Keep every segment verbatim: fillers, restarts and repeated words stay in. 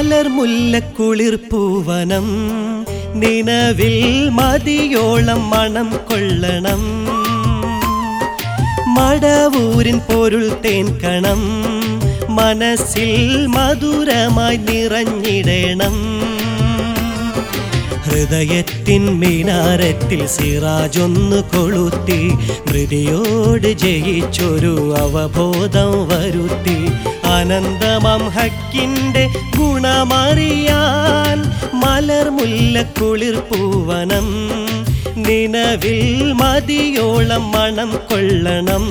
മലർമുല്ലക്കുളിർപ്പൂവനം നിനവിൽ മതിയോളം മണം കൊള്ളണം. മടവൂരിൻ പൊരുൾ തേൻകണം മനസ്സിൽ മധുരമായി നിറഞ്ഞിടണം. ഹൃദയത്തിൻ മിനാരത്തിൽ സിറാജൊന്നു കൊളുത്തി മൃതിയോട് ജയിച്ചൊരു അവബോധം വരുത്തി. അനന്തമം ഹക്കിൻ്റെ ഗുണമറിയാൻ മലർമുല്ലക്കുളിർപ്പൂവനം നിനവിൽ മതിയോളം മണം കൊള്ളണം.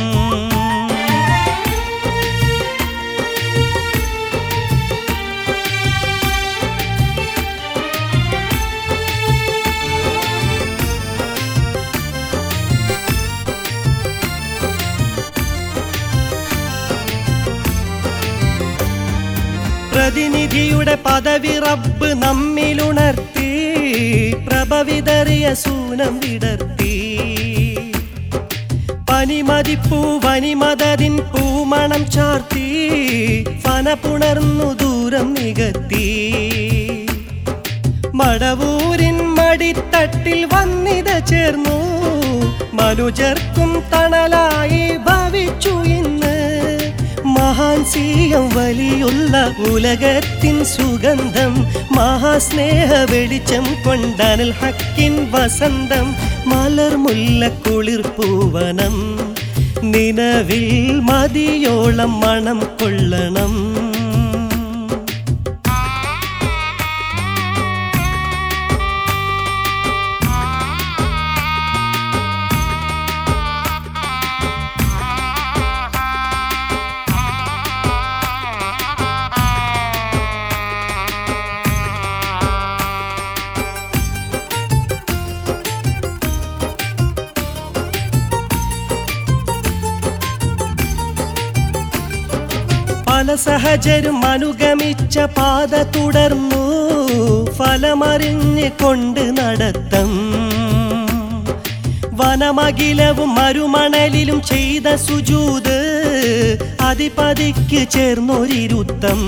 പ്രതിനിധിയുടെ പദവി റബ്ബ് നമ്മിലുണർത്തി പ്രഭവിതറിയ സൂനം വിടർത്തി. പനിമതിപ്പൂ വനിമതതിൻ പൂമണം ചാർത്തി ഫനപുണർന്നു ദൂരം നികത്തി. മടവൂരിൻ മടിത്തട്ടിൽ വന്നിത ചേർന്നു മനുജർക്കും തണലായി ഭവിച്ചു ഇന്ന്. മഹാൻസിയം വലിയുള്ള ഉലകത്തിൻ സുഗന്ധം മഹാസ്നേഹ വെളിച്ചം കൊണ്ടനൽ ഹക്കിൻ വസന്തം. മലർമുല്ലക്കുളിർപ്പൂവനം നിനവിൽ മതിയോളം മണം കൊള്ളണം. പല സഹജരും അനുഗമിച്ച പാത തുടർന്നു ഫലമറിഞ്ഞ് കൊണ്ട് നടത്തം. വനമകിലവും മരുമണലിലും ചെയ്ത സുജൂദ് അധിപതിക്ക് ചേർന്നൊരിരുത്തം.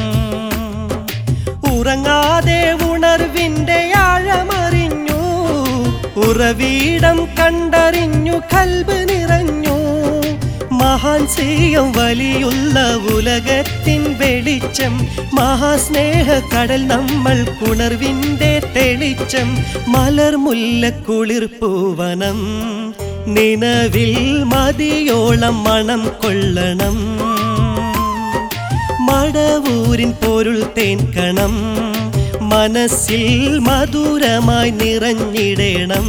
ഉറങ്ങാതെ ഉണർവിൻ്റെ ആഴമറിഞ്ഞു ഉറവീടം കണ്ടറിഞ്ഞു കൽബ് നിറഞ്ഞു. മഹാൻസിയം വലിയുള്ള ഉലകത്തിൻ വെളിച്ചം മഹാസ്നേഹ കടൽ നമ്മൾ പുണർവിൻ്റെ തെളിച്ചം. മലർമുല്ലക്കുളിർപ്പൂവനം നിനവിൽ മതിയോളം മണം കൊള്ളണം. മടവൂരിൻ പൊരുൾ തേൻകണം മനസ്സിൽ മധുരമായി നിറഞ്ഞിടണം.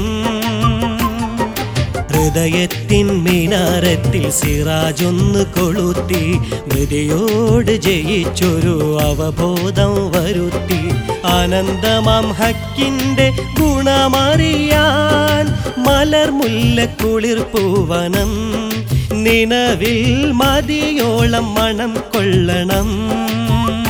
ഹൃദയത്തിൻ മിനാരത്തിൽ സിറാജൊന്നു കൊളുത്തി മൃതിയോട് ജയിച്ചൊരു അവബോധം വരുത്തി. അനന്തമം ഹക്കിൻ്റെ ഗുണമറിയാൻ മലർമുല്ലക്കുളിർപ്പൂവനം നിനവിൽ മതിയോളം മണം കൊള്ളണം.